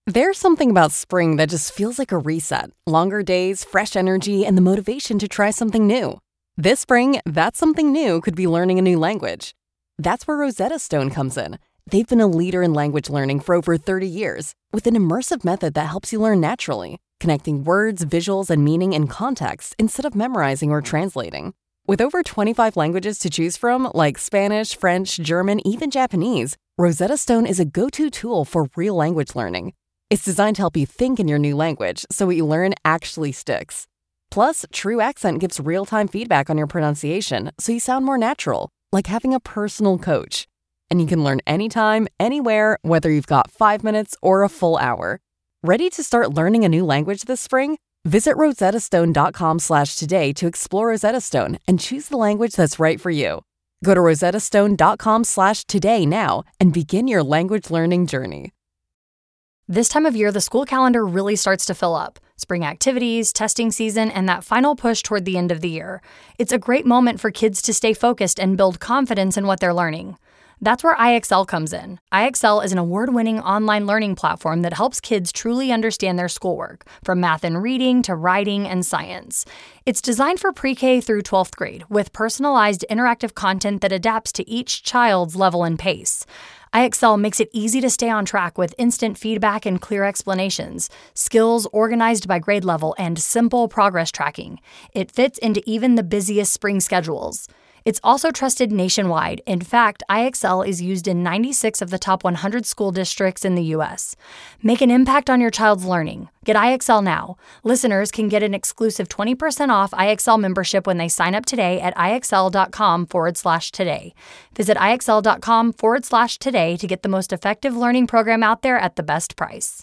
There's something about spring that just feels like a reset. Longer days, fresh energy, and the motivation to try something new. This spring, that something new could be learning a new language. That's where Rosetta Stone comes in. They've been a leader in language learning for over 30 years, with an immersive method that helps you learn naturally, connecting words, visuals, and meaning in context instead of memorizing or translating. With over 25 languages to choose from, like Spanish, French, German, even Japanese, Rosetta Stone is a go-to tool for real language learning. It's designed to help you think in your new language so what you learn actually sticks. Plus, True Accent gives real-time feedback on your pronunciation so you sound more natural, like having a personal coach. And you can learn anytime, anywhere, whether you've got 5 minutes or a full hour. Ready to start learning a new language this spring? Visit rosettastone.com/today to explore Rosetta Stone and choose the language that's right for you. Go to rosettastone.com/today now and begin your language learning journey. This time of year, the school calendar really starts to fill up. Spring activities, testing season, and that final push toward the end of the year. It's a great moment for kids to stay focused and build confidence in what they're learning. That's where IXL comes in. IXL is an award-winning online learning platform that helps kids truly understand their schoolwork, from math and reading to writing and science. It's designed for pre-K through 12th grade, with personalized interactive content that adapts to each child's level and pace. IXL makes it easy to stay on track with instant feedback and clear explanations, skills organized by grade level, and simple progress tracking. It fits into even the busiest spring schedules. It's also trusted nationwide. In fact, IXL is used in 96 of the top 100 school districts in the U.S. Make an impact on your child's learning. Get IXL now. Listeners can get an exclusive 20% off IXL membership when they sign up today at IXL.com/today. Visit IXL.com/today to get the most effective learning program out there at the best price.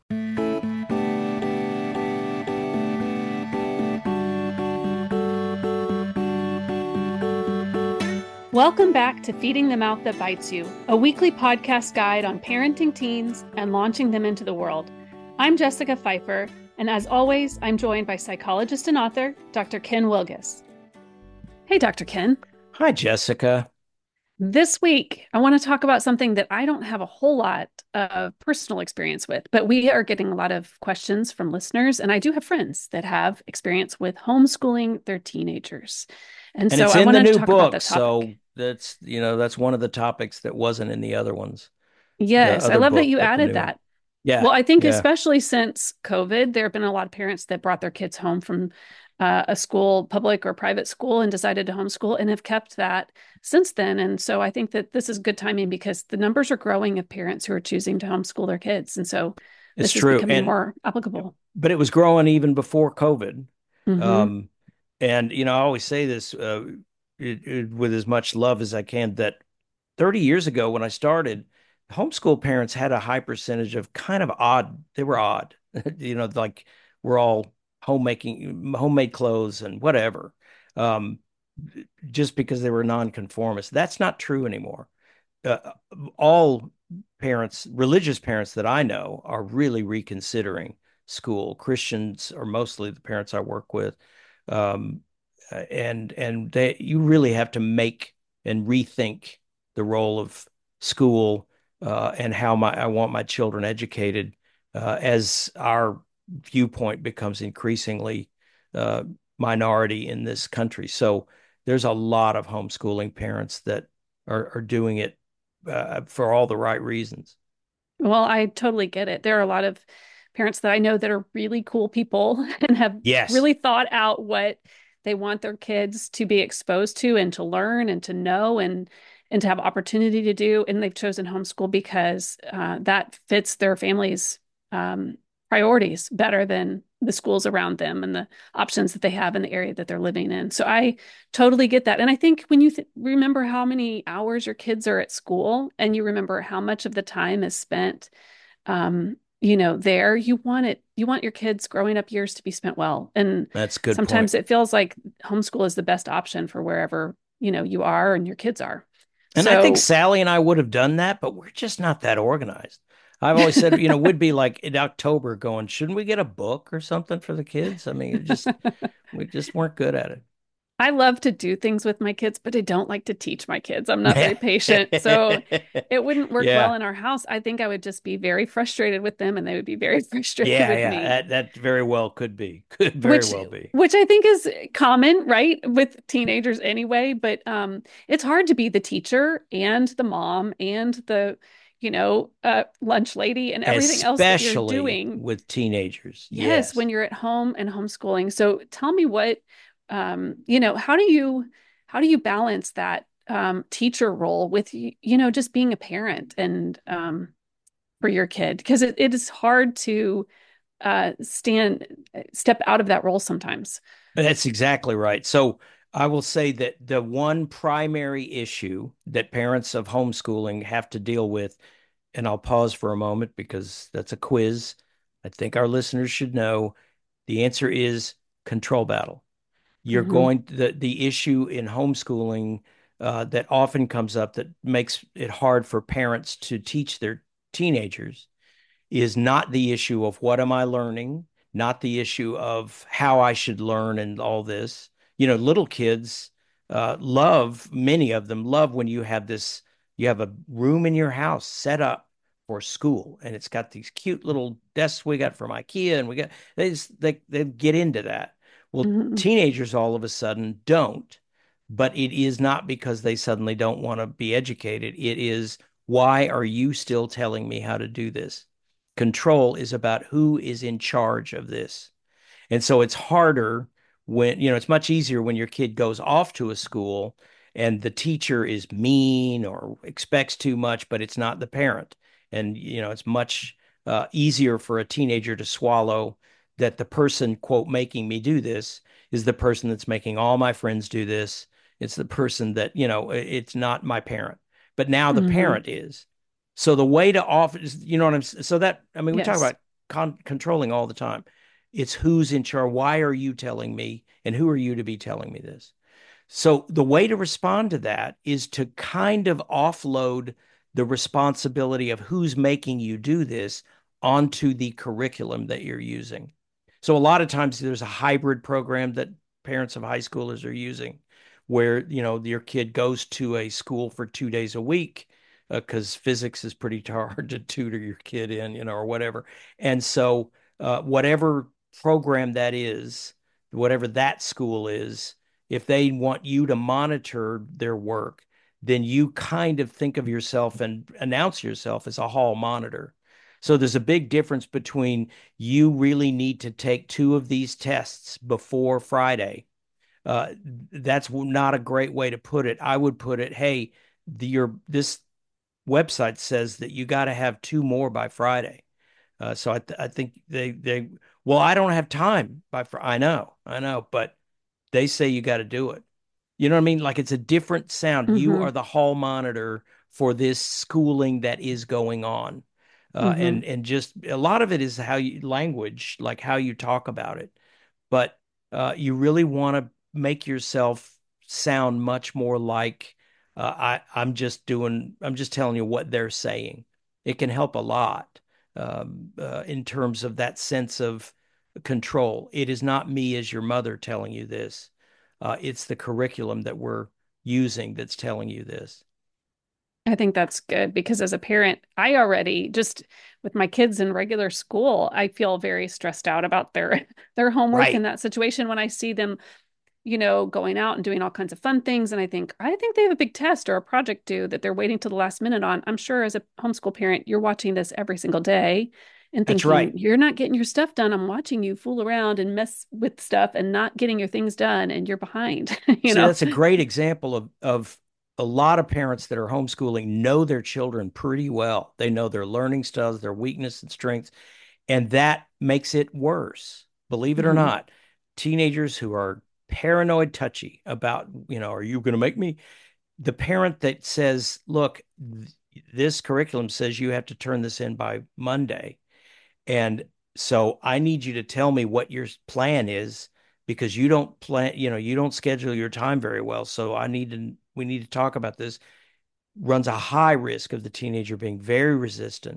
Welcome back to Feeding the Mouth That Bites You, a weekly podcast guide on parenting teens and launching them into the world. I'm Jessica Pfeiffer, and as always, I'm joined by psychologist and author, Dr. Ken Wilgus. Hey, Dr. Ken. Hi, Jessica. This week, I want to talk about something that I don't have a whole lot of personal experience with, but we are getting a lot of questions from listeners, and I do have friends that have experience with homeschooling their teenagers. And so it's I in the wanted to new talk about book, that so topic. that's one of the topics that wasn't in the other ones. Yes, I love that you added that. Yeah. Well, I think yeah. especially since COVID, there have been a lot of parents that brought their kids home from a school, public or private school, and decided to homeschool and have kept that since then. And so I think that this is good timing because the numbers are growing of parents who are choosing to homeschool their kids. And so It's this is true. becoming more applicable. But it was growing even before COVID. Mm-hmm. And, I always say this with as much love as I can, that 30 years ago when I started, homeschool parents had a high percentage of kind of odd. They were odd, like we're all homemade clothes and whatever, just because they were nonconformists. That's not true anymore. All parents, religious parents that I know, are really reconsidering school. Christians are mostly the parents I work with. And you really have to make and rethink the role of school and how I want my children educated as our viewpoint becomes increasingly minority in this country. So there's a lot of homeschooling parents that are doing it for all the right reasons. Well, I totally get it. There are a lot of parents that I know that are really cool people and have really thought out what they want their kids to be exposed to and to learn and to know and to have opportunity to do. And they've chosen homeschool because that fits their family's priorities better than the schools around them and the options that they have in the area that they're living in. So I totally get that. And I think when you remember how many hours your kids are at school and you remember how much of the time is spent, there, you want your kids' growing up years to be spent well. And that's a good sometimes point. It feels like homeschool is the best option for wherever, you are and your kids are. And I think Sally and I would have done that, but we're just not that organized. I've always said, we'd be like in October going, shouldn't we get a book or something for the kids? I mean, we just weren't good at it. I love to do things with my kids, but I don't like to teach my kids. I'm not very patient. So it wouldn't work well Yeah. in our house. I think I would just be very frustrated with them and they would be very frustrated Yeah, with yeah. me, That very well could be. Could very which well be. which I think is common, right? With teenagers anyway, but it's hard to be the teacher and the mom and the, lunch lady and everything else that you're Especially doing. with teenagers. Yes, when Yes. you're at home and homeschooling. So tell me what, how do you balance that teacher role with, just being a parent and for your kid? Because it is hard to step out of that role sometimes. That's exactly right. So I will say that the one primary issue that parents of homeschooling have to deal with, and I'll pause for a moment because that's a quiz. I think our listeners should know the answer is control battle. You're Hmm. going the issue in homeschooling that often comes up that makes it hard for parents to teach their teenagers is not the issue of what am I learning, not the issue of how I should learn and all this. Little kids love, many of them love when you have a room in your house set up for school, and it's got these cute little desks we got from IKEA, and they get into that. Well, Hmm. teenagers all of a sudden don't, but it is not because they suddenly don't want to be educated. It is, why are you still telling me how to do this? Control is about who is in charge of this. And so it's harder when, it's much easier when your kid goes off to a school and the teacher is mean or expects too much, but it's not the parent. And, it's much easier for a teenager to swallow that the person, quote, making me do this is the person that's making all my friends do this. It's the person that, it's not my parent. But now the Hmm. parent is. So the way to off, you know what I'm, so that, I mean, we talk Yes. about controlling all the time. It's who's in charge. Why are you telling me? And who are you to be telling me this? So the way to respond to that is to kind of offload the responsibility of who's making you do this onto the curriculum that you're using. So a lot of times there's a hybrid program that parents of high schoolers are using where, your kid goes to a school for 2 days a week because physics is pretty hard to tutor your kid in, or whatever. And so whatever program that is, whatever that school is, if they want you to monitor their work, then you kind of think of yourself and announce yourself as a hall monitor. So there's a big difference between you really need to take two of these tests before Friday. Uh, that's not a great way to put it. I would put it, hey, this website says that you got to have two more by Friday. So I think well, I don't have time by Friday. I know, but they say you got to do it. You know what I mean? Like it's a different sound. You Hmm. are the hall monitor for this schooling that is going on. Hmm. And just a lot of it is how you language, like how you talk about it. But you really want to make yourself sound much more like I'm just telling you what they're saying. It can help a lot in terms of that sense of control. It is not me as your mother telling you this. It's the curriculum that we're using that's telling you this. I think that's good because as a parent, I already just with my kids in regular school, I feel very stressed out about their their homework in Right. that situation when I see them, going out and doing all kinds of fun things and I think they have a big test or a project due that they're waiting till the last minute on. I'm sure as a homeschool parent, you're watching this every single day and That's thinking, right. you're not getting your stuff done. I'm watching you fool around and mess with stuff and not getting your things done and you're behind, you See, know. that's a great example of a lot of parents that are homeschooling know their children pretty well. They know their learning styles, their weakness and strengths, and that makes it worse. Believe it or Hmm. not, teenagers who are paranoid touchy about, are you going to make me? The parent that says, look, this curriculum says you have to turn this in by Monday. And so I need you to tell me what your plan is because you don't plan, you don't schedule your time very well. So we need to talk about this. Runs a high risk of the teenager being very resistant.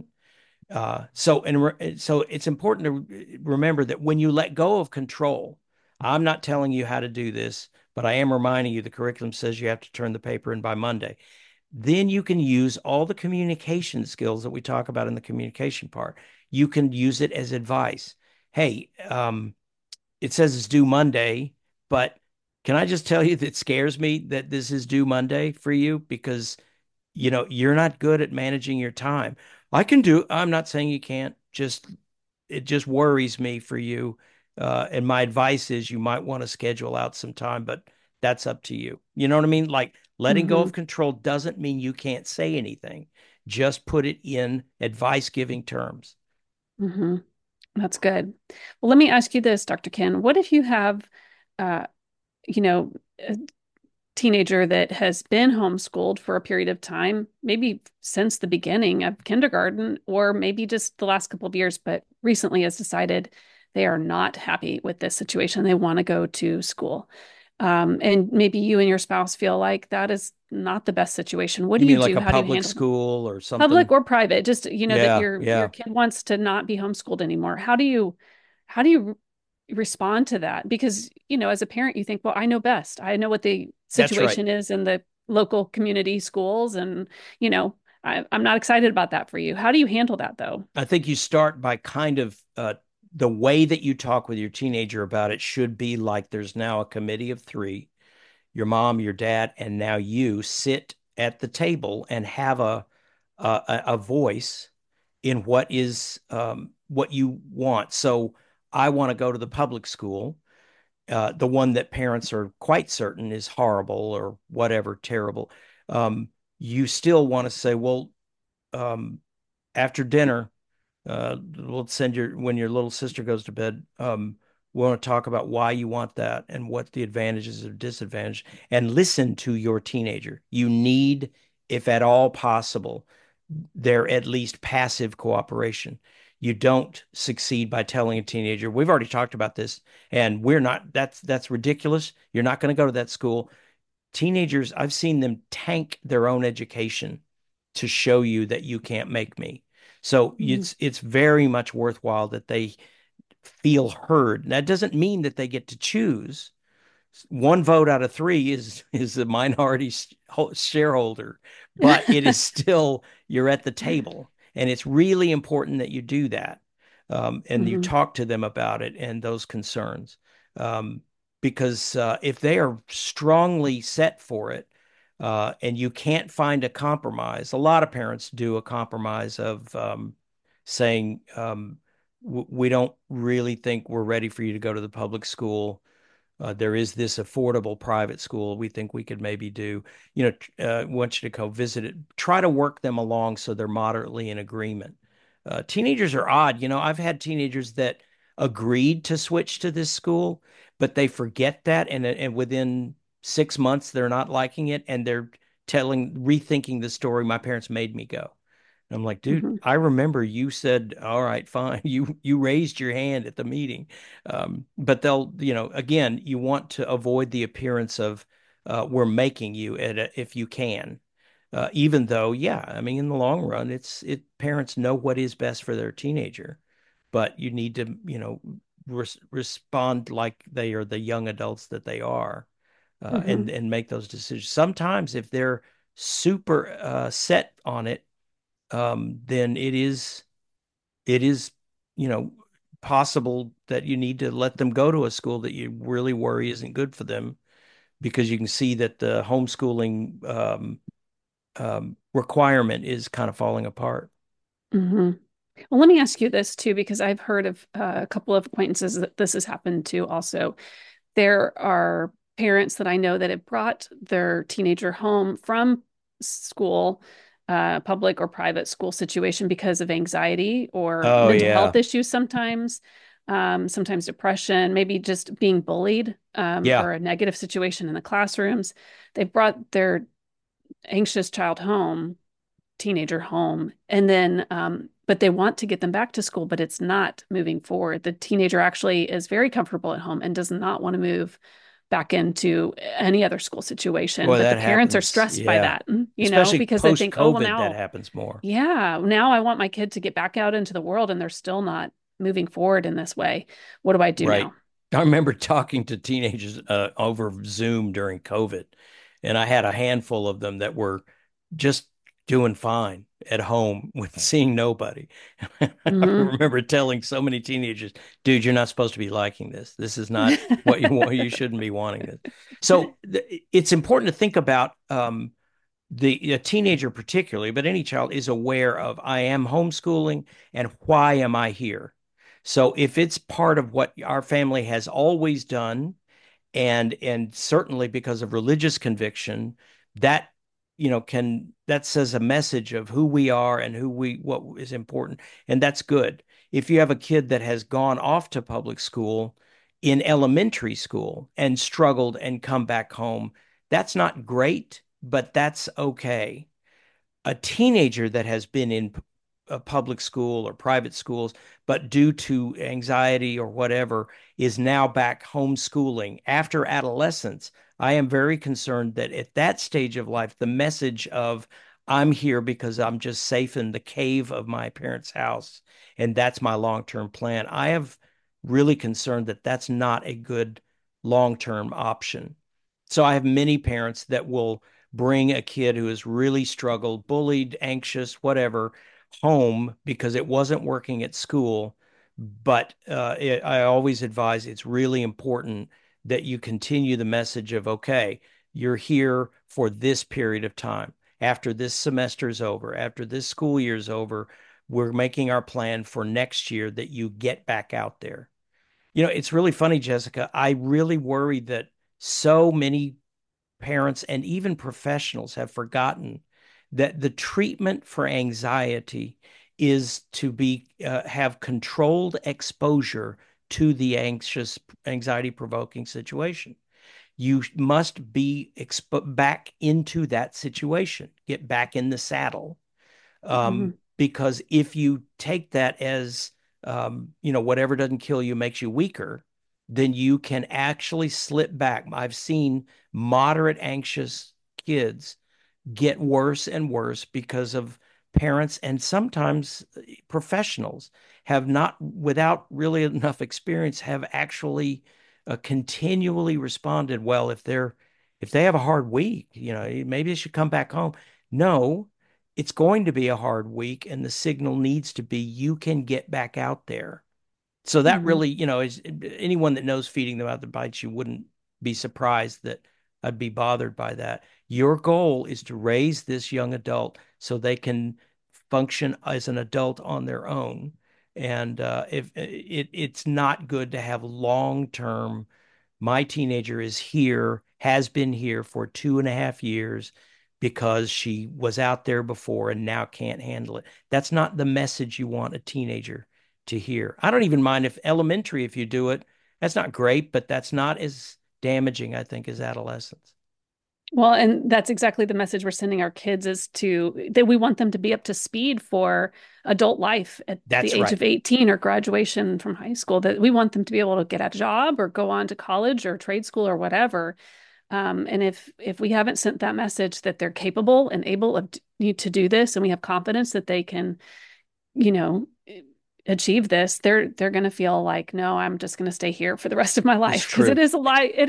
So it's important to remember that when you let go of control, I'm not telling you how to do this, but I am reminding you the curriculum says you have to turn the paper in by Monday. Then you can use all the communication skills that we talk about in the communication part. You can use it as advice. Hey, it says it's due Monday, but can I just tell you that it scares me that this is due Monday for you because, you're not good at managing your time. I'm not saying you can't, it just worries me for you. And my advice is you might want to schedule out some time, but that's up to you. You know what I mean? Like letting go of control doesn't mean you can't say anything. Just put it in advice giving terms. That's good. Well, let me ask you this, Dr. Ken. What if you have, a teenager that has been homeschooled for a period of time, maybe since the beginning of kindergarten, or maybe just the last couple of years, but recently has decided they are not happy with this situation. They want to go to school. And maybe you and your spouse feel like that is not the best situation. What do you do? Like a How do you public handle school or something? Public or private? Just, that your kid wants to not be homeschooled anymore. How do you respond to that? Because, as a parent, you think, well, I know best. I know what the situation is in the local community schools. And, I'm not excited about that for you. How do you handle that, though? I think you start by kind of the way that you talk with your teenager about it should be like there's now a committee of three, your mom, your dad, and now you sit at the table and have a voice in what is what you want. So I want to go to the public school, the one that parents are quite certain is horrible or whatever, terrible. You still want to say, well, after dinner, we'll when your little sister goes to bed, we want to talk about why you want that and what the advantages or disadvantages, and listen to your teenager. You need, if at all possible, their at least passive cooperation. You don't succeed by telling a teenager, we've already talked about this and that's ridiculous. You're not going to go to that school. Teenagers, I've seen them tank their own education to show you that you can't make me. So it's very much worthwhile that they feel heard. That doesn't mean that they get to choose. One vote out of three is a minority shareholder, but it is still, you're at the table. And it's really important that you do that. And you talk to them about it and those concerns. Because if they are strongly set for it, and you can't find a compromise, a lot of parents do a compromise of saying, we don't really think we're ready for you to go to the public school. There is this affordable private school we think we could maybe do. Want you to go visit it. Try to work them along so they're moderately in agreement. Teenagers are odd. I've had teenagers that agreed to switch to this school, but they forget that, and within 6 months they're not liking it, and they're rethinking the story. My parents made me go. I'm like, dude, I remember you said, all right, fine. You raised your hand at the meeting. But they'll, again, you want to avoid the appearance of we're making you if you can. Even though, I mean, in the long run, parents know what is best for their teenager, but you need to, respond like they are the young adults that they are, and make those decisions. Sometimes if they're super set on it, then it is, possible that you need to let them go to a school that you really worry isn't good for them, because you can see that the homeschooling requirement is kind of falling apart. Well, let me ask you this too, because I've heard of a couple of acquaintances that this has happened to also. There are parents that I know that have brought their teenager home from school, public or private school situation, because of anxiety or mental health issues sometimes, sometimes depression, maybe just being bullied, or a negative situation in the classrooms. They've brought their anxious teenager home, and then but they want to get them back to school, but it's not moving forward. The teenager actually is very comfortable at home and does not want to move back into any other school situation. Boy, but the parents are stressed by that, especially because they think, oh, well, now that happens more. Yeah, now I want my kid to get back out into the world, and they're still not moving forward in this way. What do I do now? I remember talking to teenagers over Zoom during COVID, and I had a handful of them that were just doing fine at home with seeing nobody. I Mm-hmm. remember telling so many teenagers, dude, you're not supposed to be liking this. This is not what you want. You shouldn't be wanting this. So it's important to think about the a teenager particularly, but any child is aware of I am homeschooling and why am I here? So if it's part of what our family has always done, and certainly because of religious conviction, that can that says a message of who we are and who we what is important, and that's good. If you have a kid that has gone off to public school in elementary school and struggled and come back home, that's not great, but that's okay. A teenager that has been in a public school or private schools, but due to anxiety or whatever, is now back homeschooling after adolescence. I am very concerned that at that stage of life, the message of I'm here because I'm just safe in the cave of my parents' house, and that's my long-term plan. I have really concerned that that's not a good long-term option. So I have many parents that will bring a kid who has really struggled, bullied, anxious, whatever, home because it wasn't working at school. But I always advise it's really important that you continue the message of, okay, you're here for this period of time. After this semester is over, after this school year is over, we're making our plan for next year that you get back out there. It's really funny, Jessica. I really worry that so many parents and even professionals have forgotten that the treatment for anxiety is to be have controlled exposure to the anxiety provoking situation. You must be back into that situation, get back in the saddle. Mm-hmm. Because if you take that as, whatever doesn't kill you makes you weaker, then you can actually slip back. I've seen moderate anxious kids get worse and worse because of parents and sometimes professionals have not, without really enough experience, have actually continually responded, well, if they have a hard week, maybe they should come back home. No, it's going to be a hard week, and the signal needs to be you can get back out there. So that Mm-hmm. really, is anyone that knows feeding them out the bites, you wouldn't be surprised that I'd be bothered by that. Your goal is to raise this young adult so they can function as an adult on their own. And if it's not good to have long term, my teenager is here, has been here for 2.5 years because she was out there before and now can't handle it. That's not the message you want a teenager to hear. I don't even mind if elementary, if you do it, that's not great, but that's not as damaging, I think, as adolescence. Well, and that's exactly the message we're sending our kids is that we want them to be up to speed for adult life at the That's age right. of 18 or graduation from high school, that we want them to be able to get a job or go on to college or trade school or whatever. And if we haven't sent that message that they're capable and able of to do this, and we have confidence that they can, you know, achieve this, they're going to feel like, no, I'm just going to stay here for the rest of my It's life, because it true. is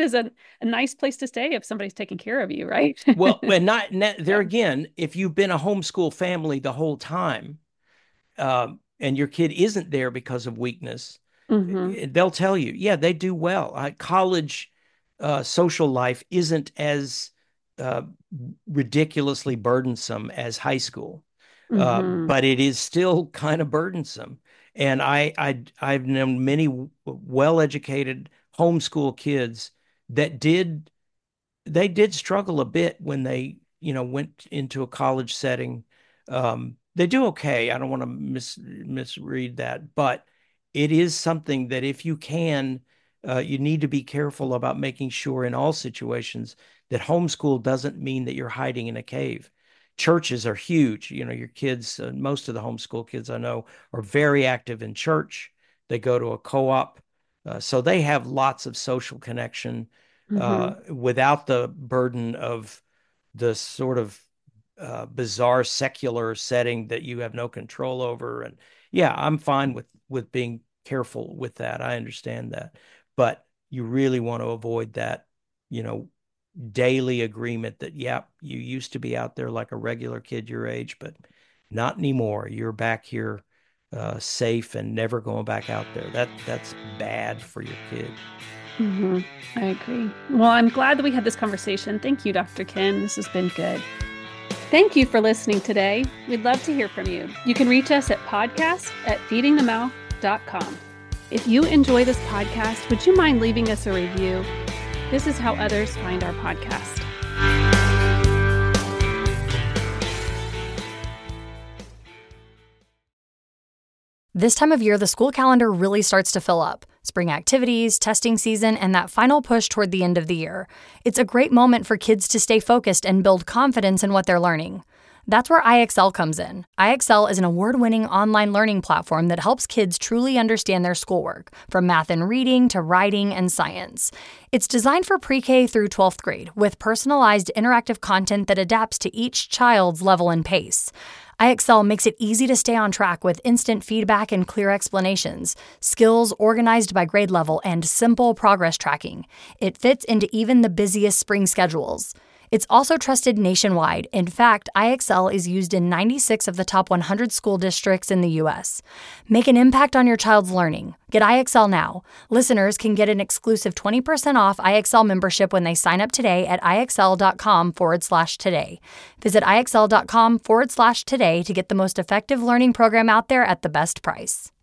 a nice place to stay if somebody's taking care of you, right? Well, and not there again, if you've been a homeschool family the whole time, and your kid isn't there because of weakness, Mm-hmm. they'll tell you, yeah, they do well. College social life isn't as uh, ridiculously burdensome as high school, Mm-hmm. but it is still kind of burdensome. And I've known many well-educated homeschool kids that did struggle a bit when they, went into a college setting. They do okay. I don't want to misread that, but it is something that if you can, you need to be careful about making sure in all situations that homeschool doesn't mean that you're hiding in a cave. Churches are huge. Your kids, most of the homeschool kids I know are very active in church. They go to a co-op, so they have lots of social connection Mm-hmm. without the burden of the sort of bizarre secular setting that you have no control over. And yeah, I'm fine with being careful with that. I understand that, but you really want to avoid that, daily agreement that, yep, you used to be out there like a regular kid your age, but not anymore. You're back here safe and never going back out there. That's bad for your kid. Mm-hmm. I agree. Well, I'm glad that we had this conversation. Thank you, Dr. Ken. This has been good. Thank you for listening today. We'd love to hear from you. You can reach us at podcast@feedingthemouth.com. If you enjoy this podcast, would you mind leaving us a review? This is how others find our podcast. This time of year, the school calendar really starts to fill up. Spring activities, testing season, and that final push toward the end of the year. It's a great moment for kids to stay focused and build confidence in what they're learning. That's where IXL comes in. IXL is an award-winning online learning platform that helps kids truly understand their schoolwork, from math and reading to writing and science. It's designed for pre-K through 12th grade, with personalized interactive content that adapts to each child's level and pace. IXL makes it easy to stay on track with instant feedback and clear explanations, skills organized by grade level, and simple progress tracking. It fits into even the busiest spring schedules. It's also trusted nationwide. In fact, IXL is used in 96 of the top 100 school districts in the U.S. Make an impact on your child's learning. Get IXL now. Listeners can get an exclusive 20% off IXL membership when they sign up today at IXL.com/today. Visit IXL.com/today to get the most effective learning program out there at the best price.